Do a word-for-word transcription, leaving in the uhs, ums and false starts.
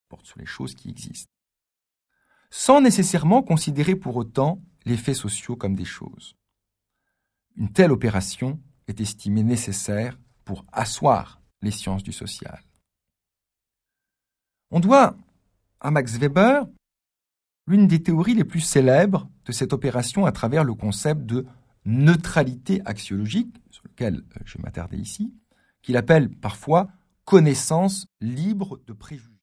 porte sur les choses qui existent, sans nécessairement considérer pour autant les faits sociaux comme des choses. Une telle opération est estimée nécessaire pour asseoir les sciences du social. On doit à Max Weber l'une des théories les plus célèbres de cette opération à travers le concept de neutralité axiologique, sur lequel je vais m'attarder ici, qu'il appelle parfois connaissance libre de préjugés.